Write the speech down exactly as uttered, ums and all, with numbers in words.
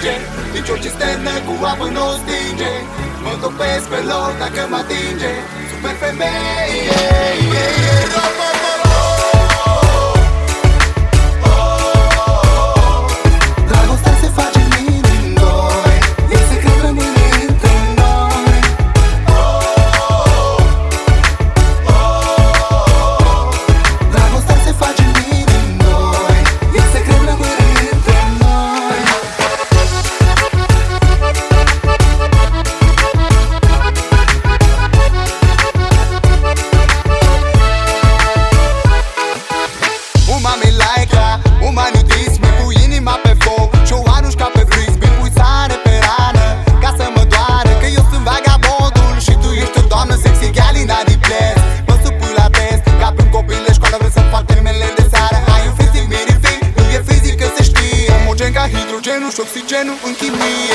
stinge, nici o cisternă cu apă nu o stinge. Mă topesc pe loc dacă mă atinge. Super femeie, dragostea se face în mine în doi, e secret rămâne între noi. Dragostea se face în mine în doi, e secret rămâne între noi. Uma-mi like-a, uma-mi dis, mi pui inima pe foc și o arunci ca pe frisbee. Pui sare pe rană ca să mă doară, că eu sunt vagabondul și tu ești o doamnă sexy, gal in adiples. Mă supui la test, ca pe un copil de școală, vrei să fac termenele de seară. Ai un fizic mirific, nu e fizic că se știe, omogen ca hidrogenul și oxigenul în chimie.